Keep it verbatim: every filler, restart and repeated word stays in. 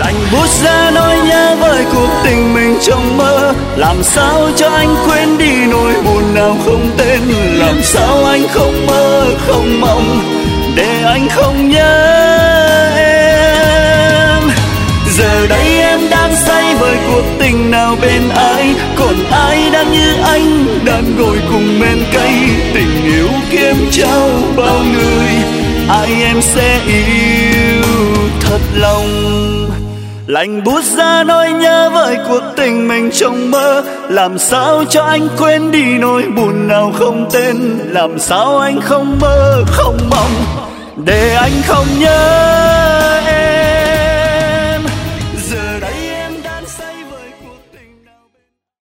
lạnh buốt ra nỗi nhớ với cuộc tình mình trong mơ. Làm sao cho anh quên đi nỗi buồn nào không tên, làm sao anh không mơ không mong để anh không nhớ em. Giờ đây em đang say với cuộc tình nào bên ai, còn ai đang như anh đang ngồi cùng men cây. Tình yêu kiếm trao bao người, ai em sẽ yêu thật lòng. Lạnh buốt ra nỗi nhớ với cuộc tình mình trong mơ. Làm sao cho anh quên đi nỗi buồn nào không tên, làm sao anh không mơ không mong để anh không nhớ